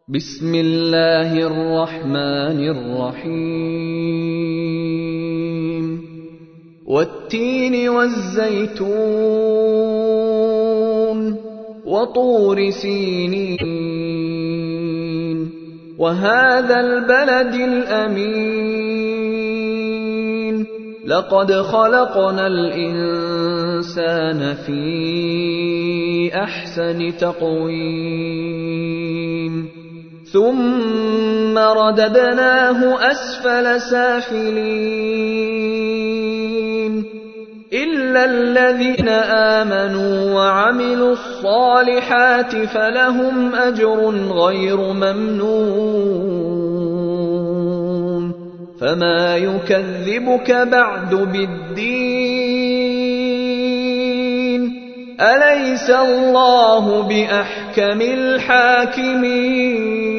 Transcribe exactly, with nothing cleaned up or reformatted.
بسم الله الرحمن الرحيم والتين والزيتون وطور سينين وهذا البلد الأمين لقد خلقنا الإنسان في أحسن تقويم ثم رددناه أسفل سافلين إلا الذين آمنوا وعملوا الصالحات فلهم أجر غير ممنون فما يكذبك بعد بالدين أليس الله بأحكم الحاكمين